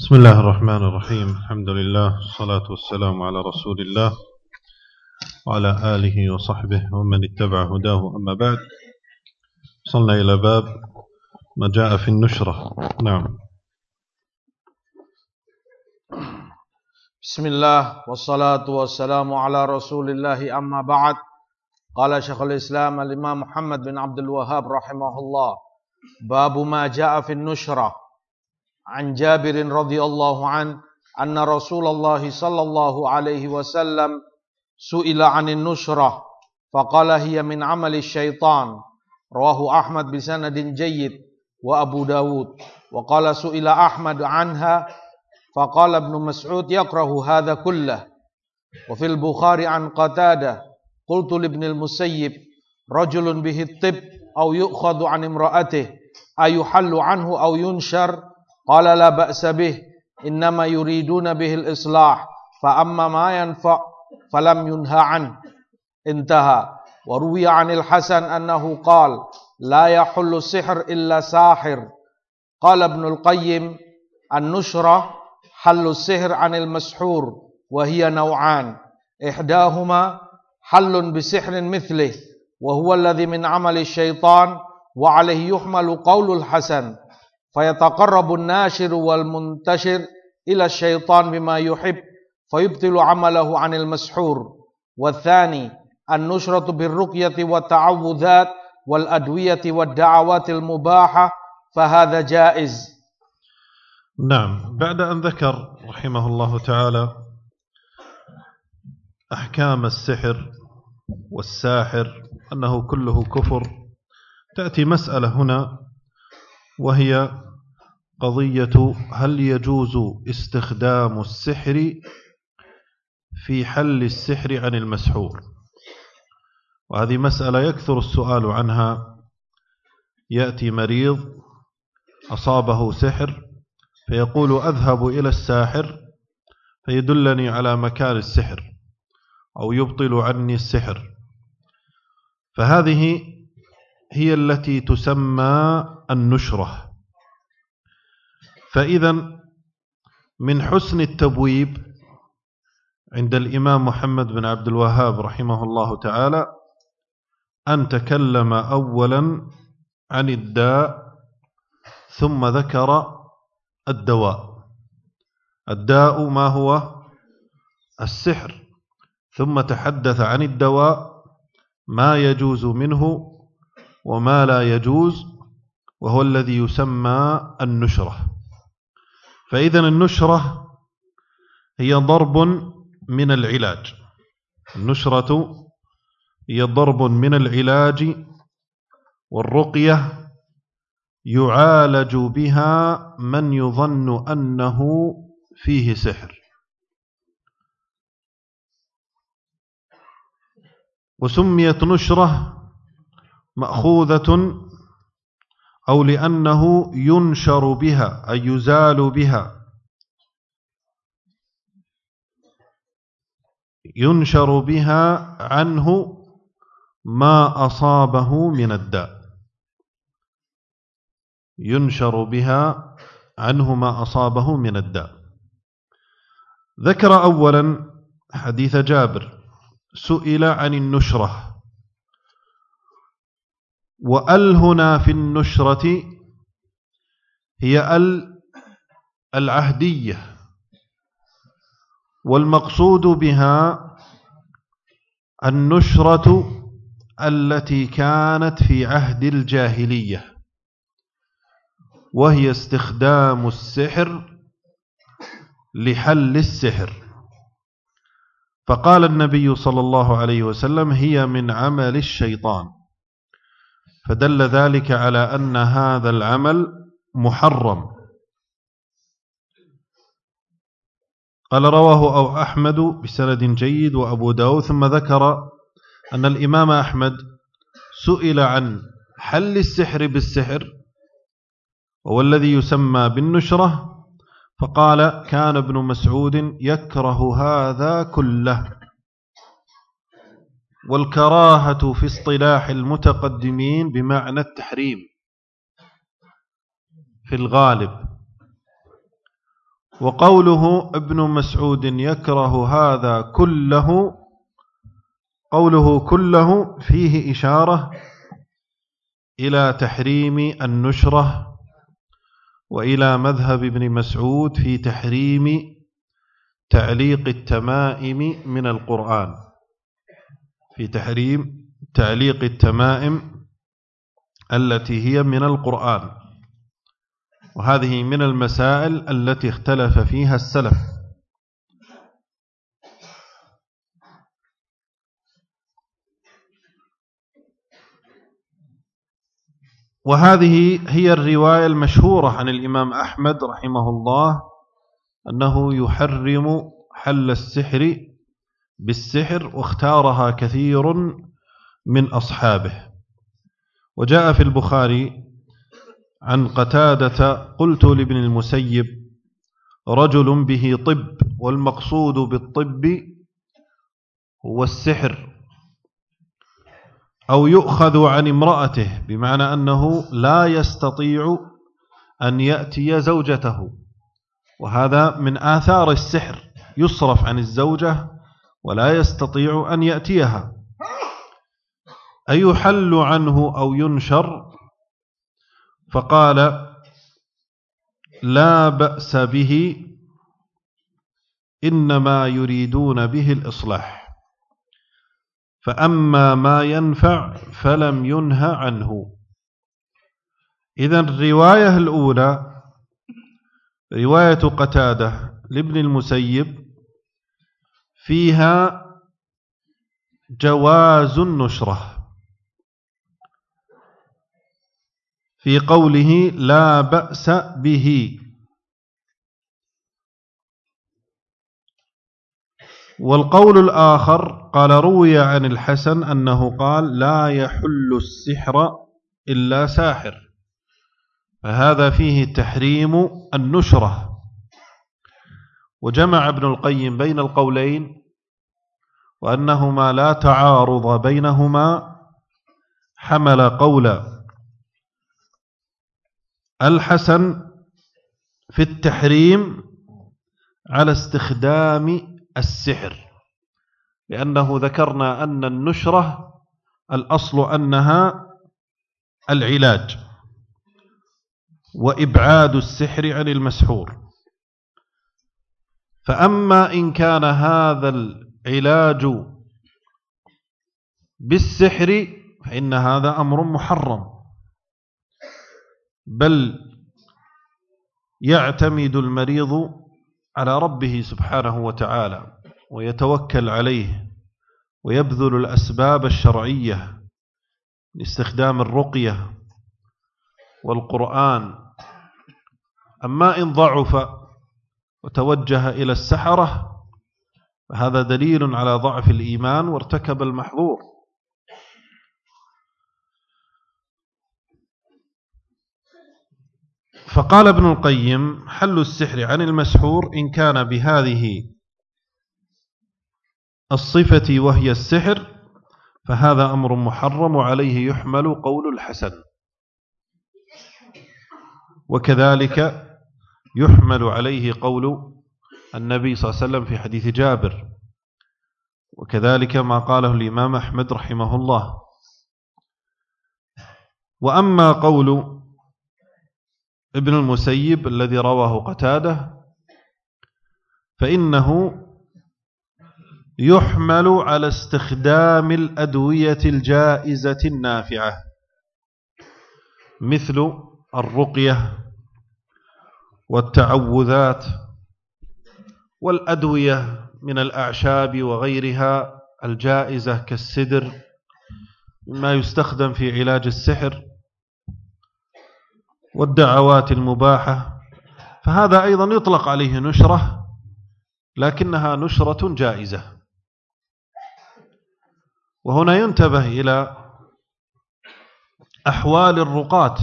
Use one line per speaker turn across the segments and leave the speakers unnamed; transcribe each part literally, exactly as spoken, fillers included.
بسم الله الرحمن الرحيم. الحمد لله والصلاة والسلام على رسول الله وعلى آله وصحبه ومن اتبع هداه. أما بعد، وصلنا إلى باب ما جاء في النشرة. نعم.
بسم الله والصلاة والسلام على رسول الله. أما بعد، قال شيخ الإسلام الإمام محمد بن عبد الوهاب رحمه الله: باب ما جاء في النشرة. عن جابر رضي الله عنه أن رسول الله صلى الله عليه وسلم سئل عن النشرة فقال هي من عمل الشيطان. رواه أحمد بسند جيد وأبو داود. وقال سئل أحمد عنها فقال ابن مسعود يكره هذا كله. وفي البخاري عن قتادة قلت لابن المسيب رجل به الطب أو يؤخذ عن امرأته أيحل عنه أو ينشر؟ قال لا بأس به، إنما يريدون به الإصلاح، فأما ما ينفع فلم ينهى عنه. انتهى. وروي عن الحسن أنه قال لا يحل السحر إلا ساحر. قال ابن القيم النشرة حل السحر عن المسحور، وهي نوعان: إحداهما حل بسحر مثله وهو الذي من عمل الشيطان، وعليه يحمل قول الحسن، فيتقرب الناشر والمنتشر إلى الشيطان بما يحب فيبطل عمله عن المسحور. والثاني النشرة بالرقية والتعوذات والأدوية والدعوات المباحة، فهذا جائز.
نعم. بعد أن ذكر رحمه الله تعالى أحكام السحر والساحر أنه كله كفر، تأتي مسألة هنا، وهي قضية هل يجوز استخدام السحر في حل السحر عن المسحور. وهذه مسألة يكثر السؤال عنها. يأتي مريض أصابه سحر فيقول أذهب إلى الساحر فيدلني على مكان السحر أو يبطل عني السحر، فهذه هي التي تسمى النشرة. فإذا من حسن التبويب عند الإمام محمد بن عبد الوهاب رحمه الله تعالى أن تكلم أولا عن الداء ثم ذكر الدواء. الداء ما هو؟ السحر. ثم تحدث عن الدواء، ما يجوز منه وما لا يجوز، وهو الذي يسمى النشرة. فإذا النشرة هي ضرب من العلاج. النشرة هي ضرب من العلاج، والرقية يعالج بها من يظن أنه فيه سحر. وسميت نشرة مأخوذة أو لأنه ينشر بها أي يزال بها، ينشر بها عنه ما أصابه من الداء، ينشر بها عنه ما أصابه من الداء. ذكر أولا حديث جابر سئل عن النشرة، وأل هنا في النشرة هي ال العهدية، والمقصود بها النشرة التي كانت في عهد الجاهلية، وهي استخدام السحر لحل السحر. فقال النبي صلى الله عليه وسلم هي من عمل الشيطان، فدل ذلك على أن هذا العمل محرم. قال رواه أو أحمد بسند جيد وأبو داود. ثم ذكر أن الإمام أحمد سئل عن حل السحر بالسحر، وهو الذي يسمى بالنشرة، فقال كان ابن مسعود يكره هذا كله. والكراهة في اصطلاح المتقدمين بمعنى التحريم في الغالب، وقوله ابن مسعود يكره هذا كله، قوله كله فيه إشارة إلى تحريم النشرة وإلى مذهب ابن مسعود في تحريم تعليق التمائم من القرآن، في تحريم تعليق التمائم التي هي من القرآن، وهذه من المسائل التي اختلف فيها السلف. وهذه هي الرواية المشهورة عن الإمام أحمد رحمه الله أنه يحرم حل السحر بالسحر، واختارها كثير من أصحابه. وجاء في البخاري عن قتادة قلت لابن المسيب رجل به طب، والمقصود بالطب هو السحر، أو يؤخذ عن امرأته، بمعنى أنه لا يستطيع أن يأتي زوجته، وهذا من آثار السحر، يصرف عن الزوجة ولا يستطيع أن يأتيها، أيحل عنه أو ينشر؟ فقال لا بأس به، إنما يريدون به الإصلاح، فأما ما ينفع فلم ينهى عنه. إذن الرواية الأولى رواية قتادة لابن المسيب فيها جواز النشرة في قوله لا بأس به، والقول الآخر قال روي عن الحسن أنه قال لا يحل السحر إلا ساحر، فهذا فيه تحريم النشرة. وجمع ابن القيم بين القولين، وأنهما لا تعارض بينهما، حمل قول الحسن في التحريم على استخدام السحر، لأنه ذكرنا أن النشرة الأصل أنها العلاج وإبعاد السحر عن المسحور، فأما إن كان هذا العلاج بالسحر فإن هذا أمر محرم، بل يعتمد المريض على ربه سبحانه وتعالى ويتوكل عليه ويبذل الأسباب الشرعية لاستخدام الرقية والقرآن. أما إن ضعف وتوجه إلى السحرة فهذا دليل على ضعف الإيمان وارتكب المحظور. فقال ابن القيم حل السحر عن المسحور إن كان بهذه الصفة وهي السحر فهذا أمر محرم، وعليه يحمل قول الحسن، وكذلك يحمل عليه قول النبي صلى الله عليه وسلم في حديث جابر، وكذلك ما قاله الإمام أحمد رحمه الله. وأما قول ابن المسيب الذي رواه قتادة فإنه يحمل على استخدام الأدوية الجائزة النافعة مثل الرقية والتعوذات والأدوية من الأعشاب وغيرها الجائزة كالسدر مما يستخدم في علاج السحر، والدعوات المباحة، فهذا أيضا يطلق عليه نشرة لكنها نشرة جائزة. وهنا ينتبه إلى أحوال الرقاة،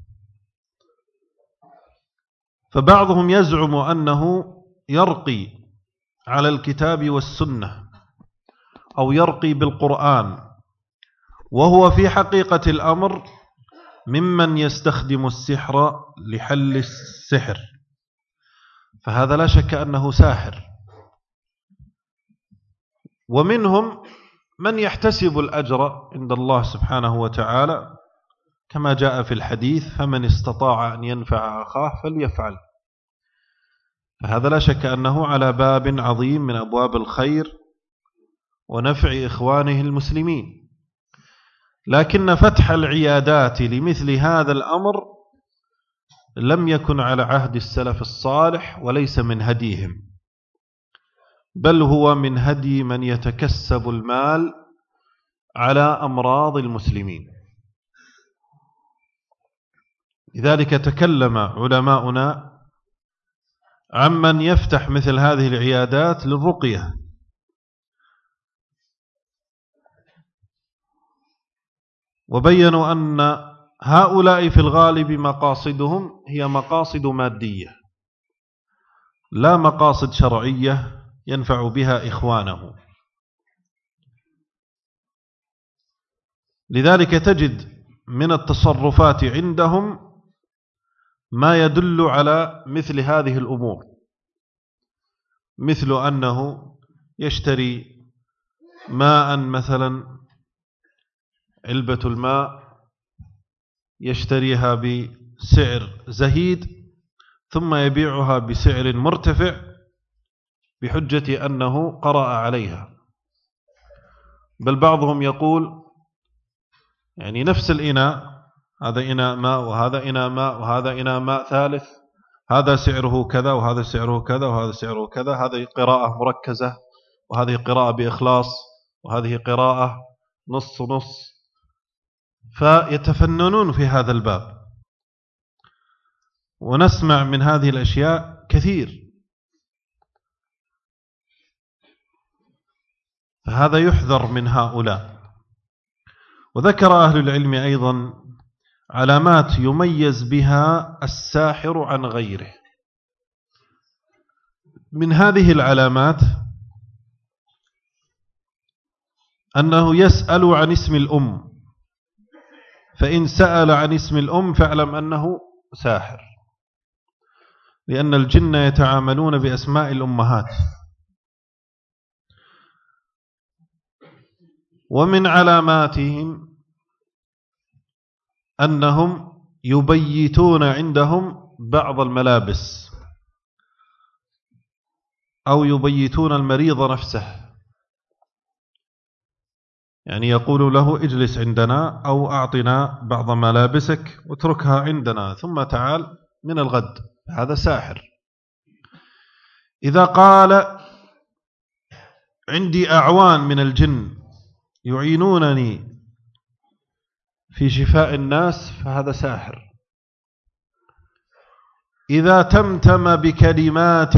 فبعضهم يزعم أنه يرقي على الكتاب والسنة أو يرقي بالقرآن، وهو في حقيقة الأمر ممن يستخدم السحر لحل السحر، فهذا لا شك أنه ساحر. ومنهم من يحتسب الأجر عند الله سبحانه وتعالى كما جاء في الحديث: فمن استطاع أن ينفع أخاه فليفعل. فهذا لا شك أنه على باب عظيم من أبواب الخير ونفع إخوانه المسلمين. لكن فتح العيادات لمثل هذا الأمر لم يكن على عهد السلف الصالح وليس من هديهم، بل هو من هدي من يتكسب المال على أمراض المسلمين. لذلك تكلم علماؤنا عمن يفتح مثل هذه العيادات للرقية، وبينوا أن هؤلاء في الغالب مقاصدهم هي مقاصد مادية لا مقاصد شرعية ينفع بها إخوانه. لذلك تجد من التصرفات عندهم ما يدل على مثل هذه الأمور، مثل أنه يشتري ماء مثلا، علبة الماء يشتريها بسعر زهيد ثم يبيعها بسعر مرتفع بحجة أنه قرأ عليها. بل بعضهم يقول يعني نفس الإناء، هذا إناء ماء وهذا إناء ماء وهذا إناء ماء ثالث، هذا سعره كذا وهذا سعره كذا وهذا سعره كذا، هذه قراءة مركزة وهذه قراءة بإخلاص وهذه قراءة نص نص، فيتفننون في هذا الباب. ونسمع من هذه الأشياء كثير، فهذا يحذر من هؤلاء. وذكر أهل العلم أيضا علامات يميز بها الساحر عن غيره. من هذه العلامات أنه يسأل عن اسم الأم، فإن سأل عن اسم الأم فاعلم أنه ساحر، لأن الجن يتعاملون بأسماء الأمهات. ومن علاماتهم أنهم يبيتون عندهم بعض الملابس أو يبيتون المريض نفسه، يعني يقول له اجلس عندنا أو أعطنا بعض ملابسك واتركها عندنا ثم تعال من الغد. هذا ساحر. إذا قال عندي أعوان من الجن يعينونني في شفاء الناس فهذا ساحر. إذا تمتم بكلمات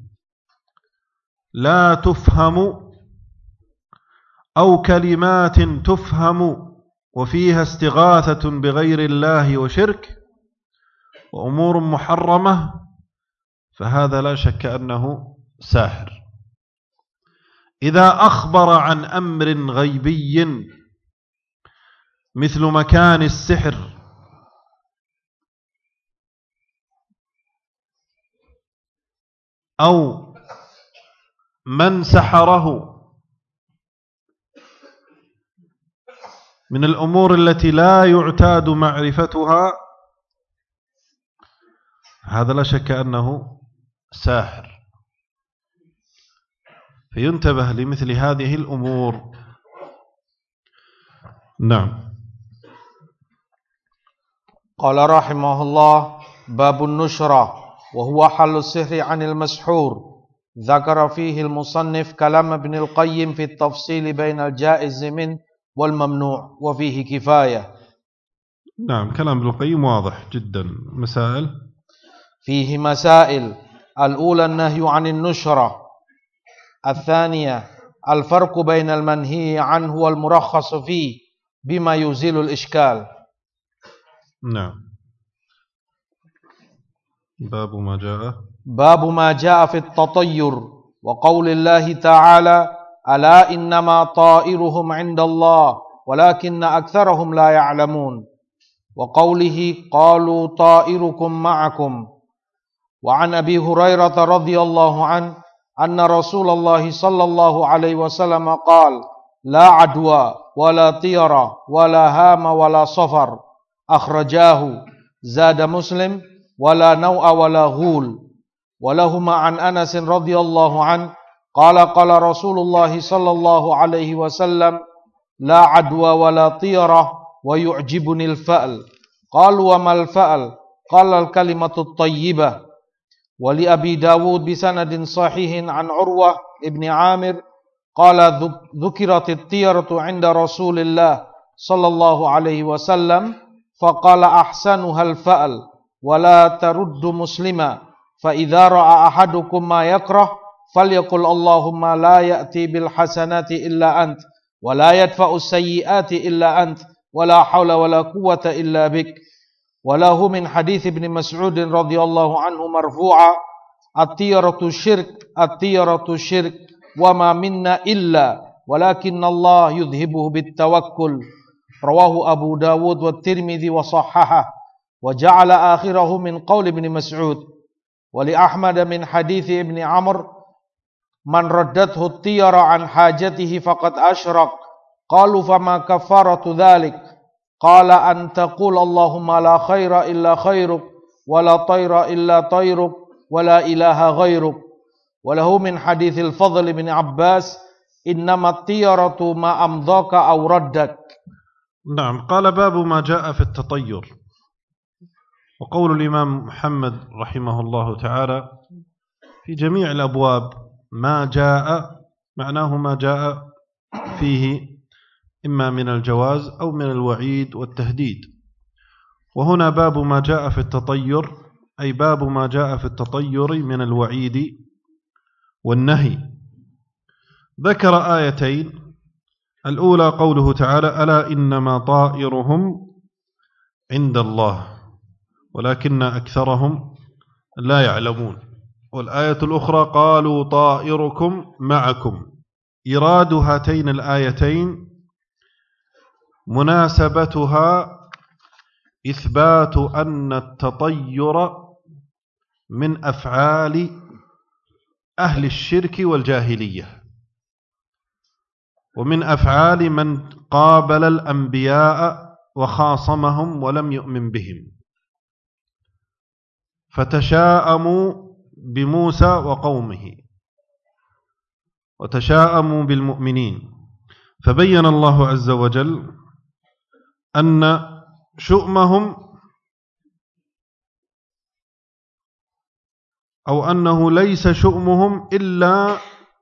لا تفهم أو كلمات تفهم وفيها استغاثة بغير الله وشرك وأمور محرمة فهذا لا شك أنه ساحر. إذا أخبر عن أمر غيبي مثل مكان السحر أو من سحره من الأمور التي لا يعتاد معرفتها، هذا لا شك أنه ساحر. فينتبه لمثل هذه الأمور. نعم.
قال رحمه الله: باب النشرة وهو حل السحر عن المسحور. ذكر فيه المصنف كلام ابن القيم في التفصيل بين الجائز منه والممنوع وفيه كفاية.
نعم، كلام ابن القيم واضح جدا. مسائل
فيه مسائل: الأولى النهي عن النشرة، الثانية الفرق بين المنهي عنه والمرخص فيه بما يزيل الإشكال.
نعم. باب ما جاء
باب ما جاء في التطير وقول الله تعالى: ألا إنما طائرهم عند الله ولكن أكثرهم لا يعلمون، وقوله: قالوا طائركم معكم، Wa an Abi Hurairah radhiyallahu an anna Rasulullah sallallahu alaihi wasallam qala la adwa wala tiyara wala hama wala safar akhrajahu zada Muslim wala naw'a wala ghul walahuma an Anas radhiyallahu an qala qala Rasulullah sallallahu alaihi wasallam la adwa wala tiyara wa yu'jibuni al-fa'l qalu wa mal fa'l qala al-kalimatu at-tayyibah wa li Abi Dawud bi sanadin sahihin an Urwah ibn Amir qala dhukirat at-tiyaratu 'inda Rasulillah sallallahu alaihi wasallam faqala ahsanuha al-fa'l wa la taruddu muslima fa idza ra'a ahadukum ma yakrah falyaqul Allahumma la ya'ti bil hasanati illa ant wa la yadfa'u as-sayyi'ati illa ant wa la hawla wa la quwwata illa bik. Walahu min hadits Ibnu Mas'ud radhiyallahu anhu marfu'a at-tiyaratu syirk at-tiyaratu syirk wa ma minna illa walakinna Allah yudhibuhu bit-tawakkul. Rawahu Abu Dawud wa Tirmidzi wa sahhaha wa ja'ala akhirahu min qauli Ibnu Mas'ud. Wa li Ahmad min hadits Ibnu Amr man raddathu at-tiyara an hajatihi faqad asyrak. Qalu fama kafaratu dzalik? Qala an taqul Allahumma la khaira illa khairuk wa la tayra illa tayruk wa la ilaha ghairuk. Walahu min hadithil Fadl bin Abbas innama tiyaratu ma amdaka aw raddak.
نعم. قال باب ما جاء في التطير. وقول الإمام محمد رحمه الله تعالى في جميع الأبواب ما جاء معناه ما جاء فيه إما من الجواز أو من الوعيد والتهديد. وهنا باب ما جاء في التطير أي باب ما جاء في التطير من الوعيد والنهي. ذكر آيتين، الأولى قوله تعالى ألا إنما طائرهم عند الله ولكن أكثرهم لا يعلمون. والآية الأخرى قالوا طائركم معكم. إراد هاتين الآيتين مناسبتها إثبات أن التطير من أفعال أهل الشرك والجاهلية ومن أفعال من قابل الأنبياء وخاصمهم ولم يؤمن بهم فتشاءموا بموسى وقومه وتشاءموا بالمؤمنين. فبين الله عز وجل أن شؤمهم أو أنه ليس شؤمهم إلا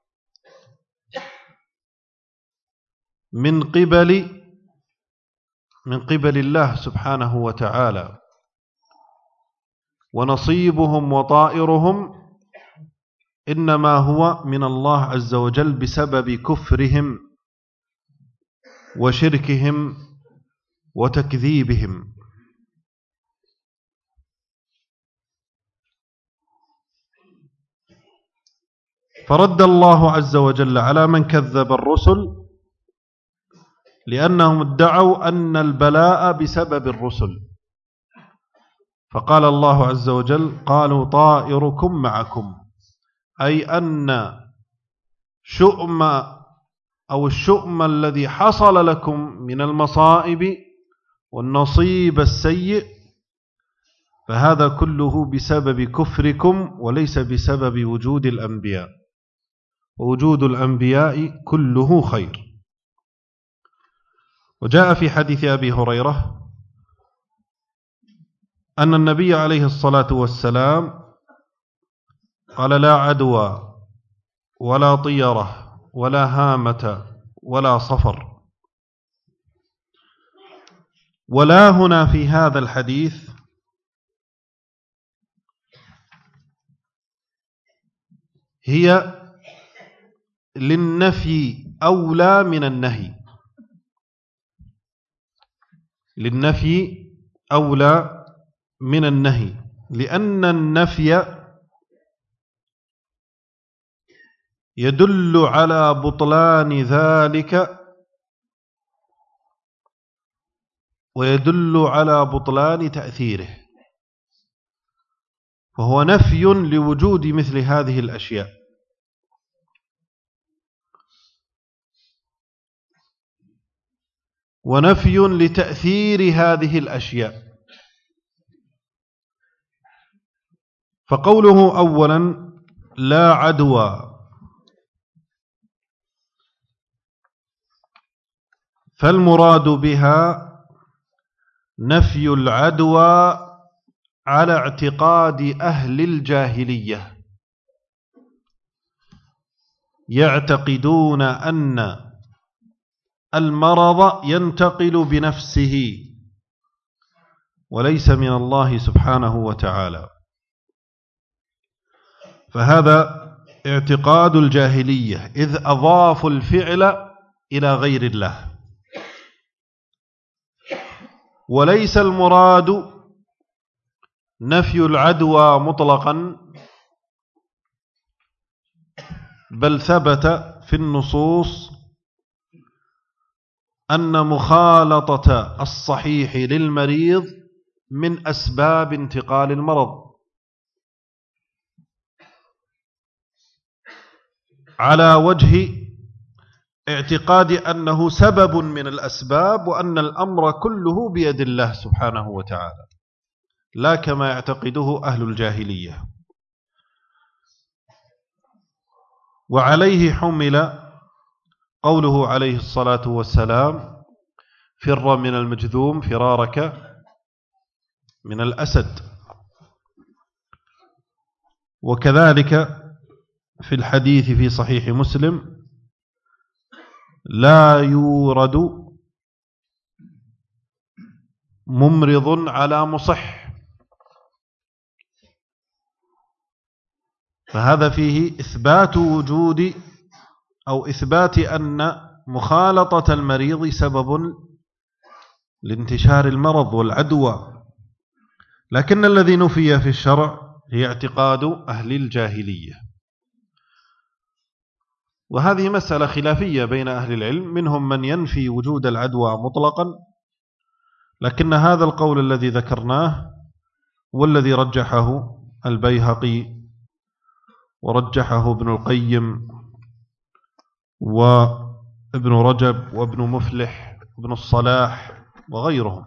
من قبل من قبل الله سبحانه وتعالى، ونصيبهم وطائرهم إنما هو من الله عز وجل بسبب كفرهم وشركهم وتكذيبهم. فرد الله عز وجل على من كذب الرسل لأنهم ادعوا أن البلاء بسبب الرسل، فقال الله عز وجل قالوا طائركم معكم، أي أن شؤم أو الشؤم الذي حصل لكم من المصائب والنصيب السيء فهذا كله بسبب كفركم وليس بسبب وجود الأنبياء، ووجود الأنبياء كله خير. وجاء في حديث أبي هريرة أن النبي عليه الصلاة والسلام قال لا عدوى ولا طيرة ولا هامة ولا صفر. ولا هنا في هذا الحديث هي للنفي أولى من النهي، للنفي أولى من النهي، لأن النفي يدل على بطلان ذلك ويدل على بطلان تأثيره. فهو نفي لوجود مثل هذه الأشياء. ونفي لتأثير هذه الأشياء. فقوله أولا لا عدوى، فالمراد بها نفي العدوى على اعتقاد أهل الجاهلية، يعتقدون أن المرض ينتقل بنفسه وليس من الله سبحانه وتعالى، فهذا اعتقاد الجاهلية، إذ أضافوا الفعل إلى غير الله. وليس المراد نفي العدوى مطلقا، بل ثبت في النصوص أن مخالطة الصحيح للمريض من أسباب انتقال المرض، على وجه اعتقاد أنه سبب من الأسباب، وأن الأمر كله بيد الله سبحانه وتعالى، لا كما يعتقده أهل الجاهلية. وعليه حمل قوله عليه الصلاة والسلام فر من المجذوم فرارك من الأسد. وكذلك في الحديث في صحيح مسلم لا يورد ممرض على مصح، فهذا فيه إثبات وجود أو إثبات أن مخالطة المريض سبب لانتشار المرض والعدوى، لكن الذي نفي في الشرع هي اعتقاد أهل الجاهلية. وهذه مسألة خلافية بين أهل العلم، منهم من ينفي وجود العدوى مطلقا، لكن هذا القول الذي ذكرناه والذي رجحه البيهقي ورجحه ابن القيم وابن رجب وابن مفلح وابن الصلاح وغيرهم.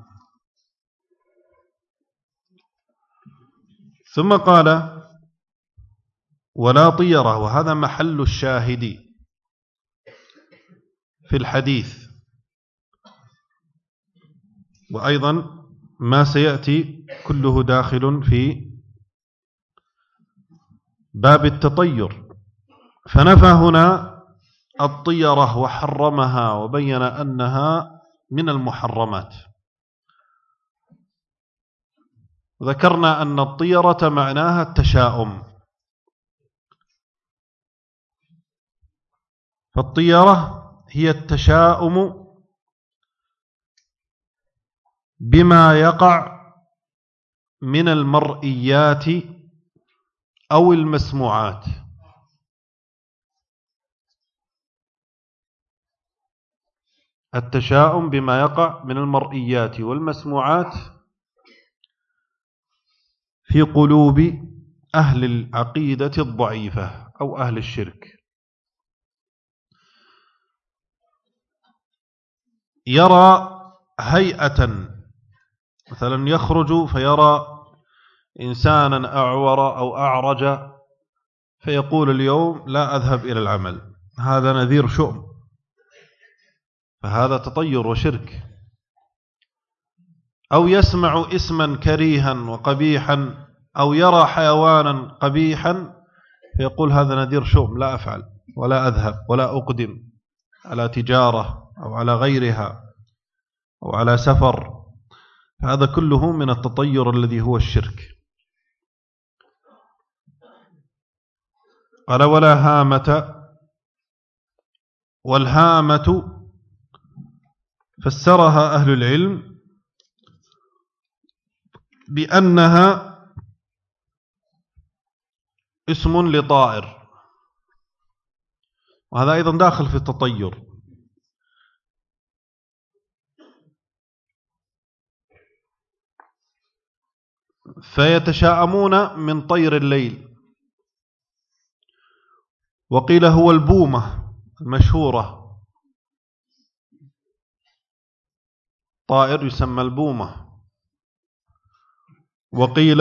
ثم قال ولا طيرة، وهذا محل الشاهد في الحديث، وأيضا ما سيأتي كله داخل في باب التطير. فنفى هنا الطيرة وحرمها وبين أنها من المحرمات. ذكرنا أن الطيرة معناها التشاؤم، فالطيرة هي التشاؤم بما يقع من المرئيات أو المسموعات. التشاؤم بما يقع من المرئيات والمسموعات في قلوب أهل العقيدة الضعيفة أو أهل الشرك. يرى هيئة، مثلا يخرج فيرى إنسانا أعور أو أعرج فيقول اليوم لا أذهب إلى العمل، هذا نذير شؤم، فهذا تطير وشرك. أو يسمع اسما كريها وقبيحا أو يرى حيوانا قبيحا فيقول هذا نذير شؤم، لا أفعل ولا أذهب ولا أقدم على تجارة أو على غيرها أو على سفر. هذا كله من التطير الذي هو الشرك. قال ولا هامة، والهامة فسرها أهل العلم بأنها اسم لطائر، وهذا أيضا داخل في التطير. فيتشاءمون من طير الليل. وقيل هو البومة المشهورة، طائر يسمى البومة. وقيل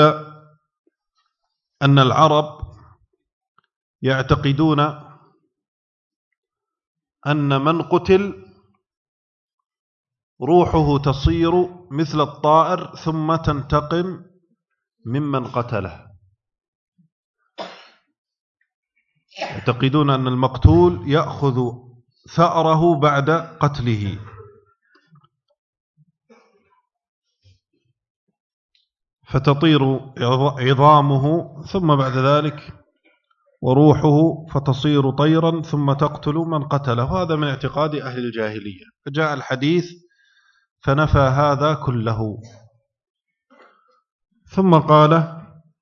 أن العرب يعتقدون أن من قتل روحه تصير مثل الطائر ثم تنتقم ممن قتله. يعتقدون أن المقتول يأخذ ثأره بعد قتله. فتطير عظامه ثم بعد ذلك وروحه فتصير طيرا ثم تقتل من قتله. هذا من اعتقاد أهل الجاهلية. فجاء الحديث فنفى هذا كله. ثم قال: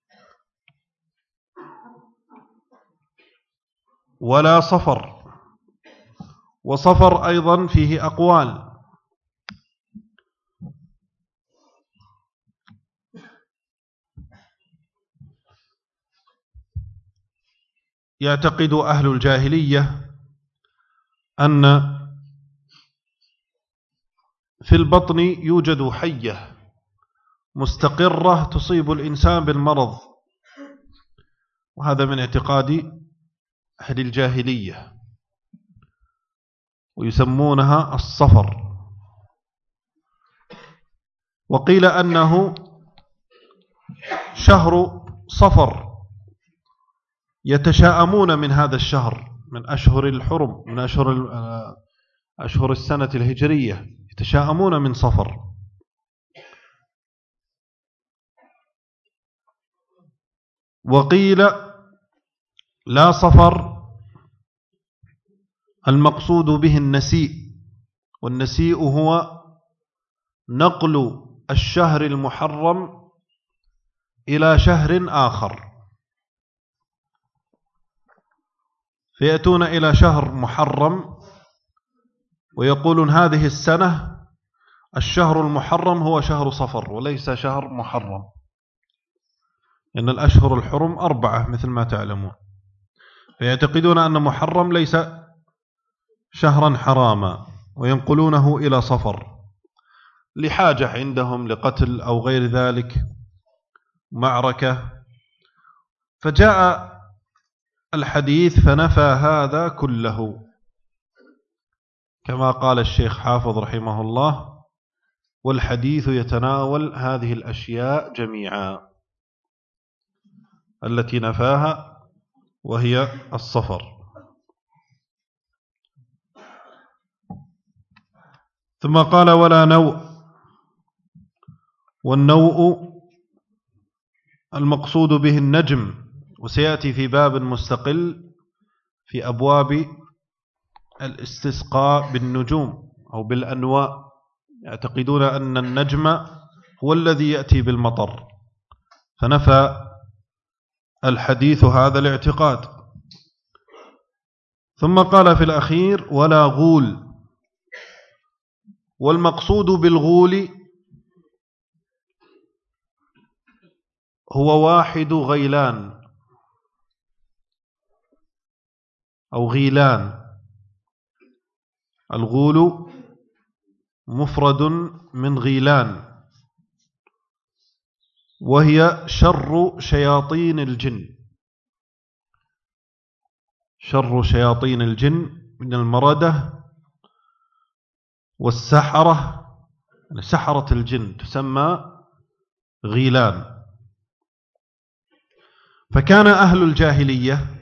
ولا صفر. وصفر أيضا فيه أقوال. يعتقد أهل الجاهلية أن في البطن يوجد حية مستقرة تصيب الإنسان بالمرض، وهذا من اعتقاد أهل الجاهلية، ويسمونها الصفر. وقيل أنه شهر صفر يتشاءمون من هذا الشهر، من أشهر الحرم، من أشهر أشهر السنة الهجرية، يتشاءمون من صفر. وقيل لا صفر المقصود به النسيء، والنسيء هو نقل الشهر المحرم إلى شهر آخر. فيأتون إلى شهر محرم ويقولون هذه السنة الشهر المحرم هو شهر صفر وليس شهر محرم، إن الأشهر الحرم أربعة مثل ما تعلمون. فيعتقدون أن محرم ليس شهرا حراما وينقلونه إلى صفر لحاجة عندهم لقتل أو غير ذلك، معركة. فجاء الحديث فنفى هذا كله، كما قال الشيخ حافظ رحمه الله: والحديث يتناول هذه الأشياء جميعا التي نفاها وهي الصفر. ثم قال: ولا نوء. والنوء المقصود به النجم، وسيأتي في باب مستقل في أبواب الاستسقاء بالنجوم أو بالأنواء. يعتقدون أن النجم هو الذي يأتي بالمطر، فنفى الحديث هذا الاعتقاد. ثم قال في الأخير: ولا غول. والمقصود بالغول هو واحد غيلان أو غيلان. الغول مفرد من غيلان، وهي شر شياطين الجن. شر شياطين الجن من المردة والسحرة. سحرة الجن تسمى غيلان. فكان أهل الجاهلية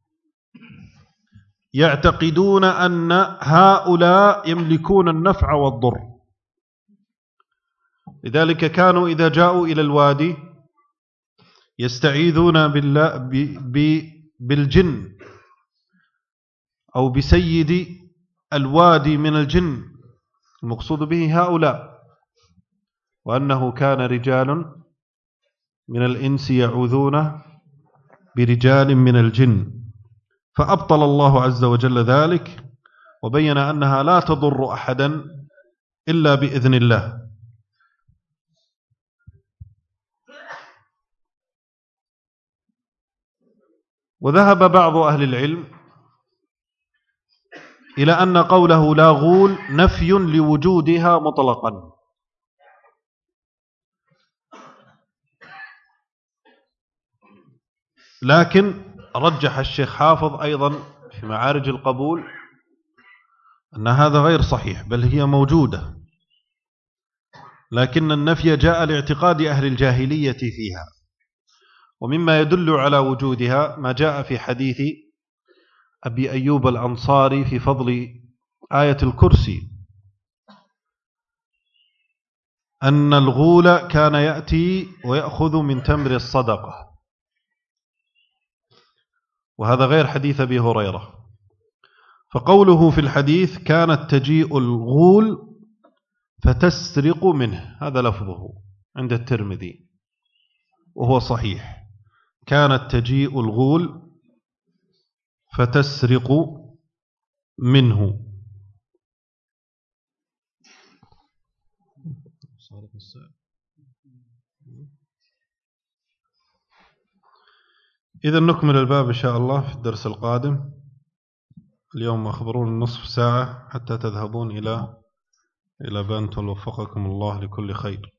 يعتقدون أن هؤلاء يملكون النفع والضر، لذلك كانوا إذا جاءوا إلى الوادي يستعيذون بالله بالجن أو بسيد الوادي من الجن، المقصود به هؤلاء، وأنه كان رجال من الإنس يعوذون برجال من الجن. فأبطل الله عز وجل ذلك وبين أنها لا تضر أحدا إلا بإذن الله. وذهب بعض أهل العلم إلى أن قوله لا غول نفي لوجودها مطلقا، لكن رجح الشيخ حافظ أيضا في معارج القبول أن هذا غير صحيح، بل هي موجودة، لكن النفي جاء لاعتقاد أهل الجاهلية فيها. ومما يدل على وجودها ما جاء في حديث أبي أيوب الأنصاري في فضل آية الكرسي، أن الغول كان يأتي ويأخذ من تمر الصدقة، وهذا غير حديث أبي هريرة. فقوله في الحديث كانت تجيء الغول فتسرق منه، هذا لفظه عند الترمذي وهو صحيح، كانت تجيء الغول فتسرق منه. إذا نكمل الباب إن شاء الله في الدرس القادم. اليوم أخبرون نصف ساعة حتى تذهبون إلى إلى بنت، وفقكم الله لكل خير.